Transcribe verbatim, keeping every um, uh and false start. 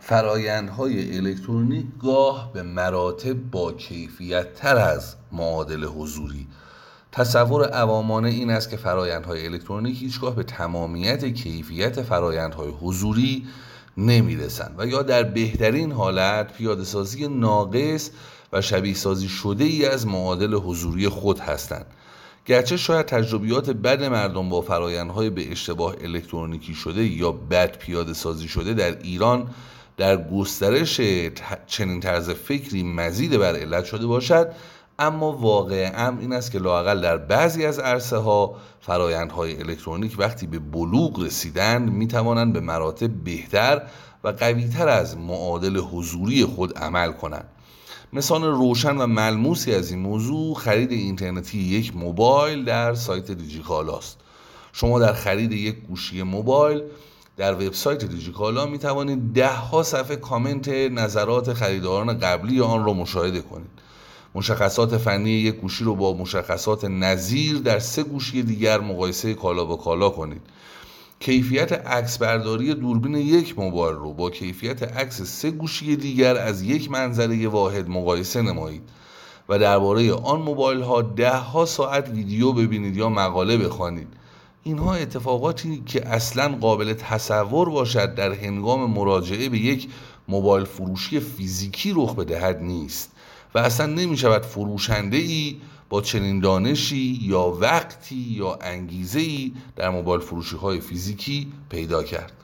فرایندهای الکترونیک گاه به مراتب با کیفیت تر از معادل حضوری. تصور عوامانه این است که فرایندهای الکترونیک هیچگاه به تمامیت کیفیت فرایندهای حضوری نمیرسند و یا در بهترین حالت پیاده سازی ناقص و شبیه سازی شده ای از معادل حضوری خود هستند. گرچه شاید تجربیات بد مردم با فرایندهای به اشتباه الکترونیکی شده یا بد پیاده سازی شده در ایران در گسترش چنین طرز فکری مزید بر علت شده باشد، اما واقع امر این است که لااقل در بعضی از عرصه ها فرایندهای الکترونیک وقتی به بلوغ رسیدند می توانند به مراتب بهتر و قوی‌تر از معادل حضوری خود عمل کنند. مثال روشن و ملموسی از این موضوع خرید اینترنتی یک موبایل در سایت دیجیکالا است. شما در خرید یک گوشی موبایل در وبسایت دیجیکالا می توانید ده ها صفحه کامنت نظرات خریداران قبلی آن را مشاهده کنید. مشخصات فنی یک گوشی رو با مشخصات نظیر در سه گوشی دیگر مقایسه کالا با کالا کنید. کیفیت عکس برداری دوربین یک موبایل رو با کیفیت عکس سه گوشی دیگر از یک منظره واحد مقایسه نمایید و درباره آن موبایل ها ده ها ساعت ویدیو ببینید یا مقاله بخوانید. اینها اتفاقاتی که اصلا قابل تصور باشد در هنگام مراجعه به یک موبایل فروشی فیزیکی رخ بدهد نیست و اصلا نمی شود فروشنده ای با چنین دانشی یا وقتی یا انگیزه ای در موبایل فروشی های فیزیکی پیدا کرد.